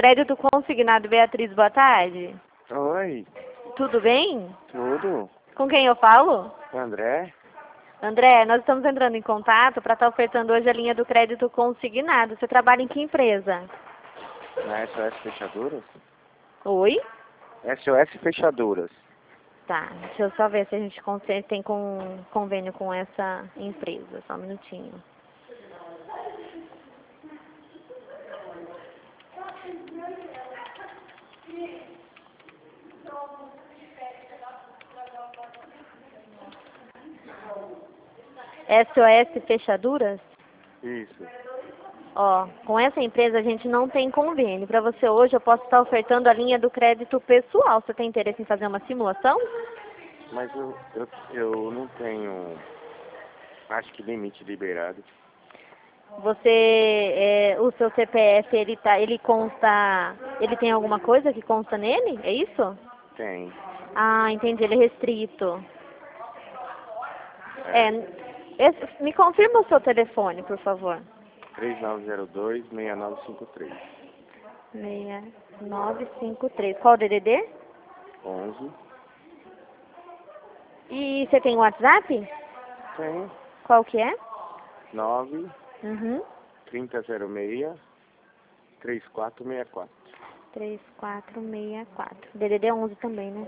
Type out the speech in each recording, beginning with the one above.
Crédito Consignado, Beatriz, boa tarde. Oi, Tudo bem? tudo? Com quem eu falo? André? André, nós estamos entrando em contato para estar ofertando hoje a linha do crédito consignado. Você trabalha em que empresa? Na SOS Fechaduras? Oi? SOS Fechaduras. Tá, deixa eu só ver se a gente tem convênio com essa empresa. Só um minutinho. SOS Fechaduras? Isso. Ó, com essa empresa a gente não tem convênio. Para você hoje eu posso estar ofertando a linha do crédito pessoal. Você tem interesse em fazer uma simulação? Mas eu não tenho, acho que limite liberado. O seu CPF, ele consta, ele tem alguma coisa que consta nele? É isso? Tem. Ah, entendi, ele é restrito. Me confirma o seu telefone, por favor. 3902-6953. 6953. Qual o DDD? 11. E você tem WhatsApp? Tem. Qual que é? 9 Uhum. 3006 3464. 3464. DDD 11 também, né?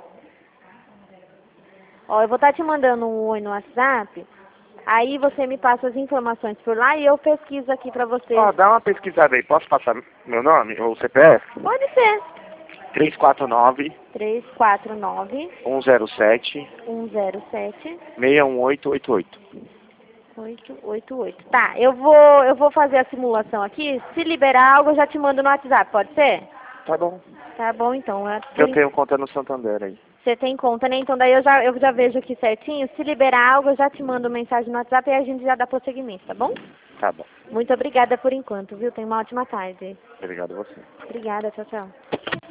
Ó, eu vou estar te mandando um oi no WhatsApp. Aí você me passa as informações por lá e eu pesquiso aqui pra você. Ó, dá uma pesquisada aí. Posso passar meu nome ou CPF? Pode ser. 349 349 107 107 61888. 888. Tá, eu vou fazer a simulação aqui. Se liberar algo, eu já te mando no WhatsApp, pode ser? Tá bom. Tá bom, então. Eu tenho conta no Santander aí. Você tem conta, né? Então daí eu já vejo aqui certinho. Se liberar algo, eu já te mando mensagem no WhatsApp e a gente já dá prosseguimento, tá bom? Tá bom. Muito obrigada por enquanto, viu? Tenha uma ótima tarde. Obrigado a você. Obrigada, tchau, tchau.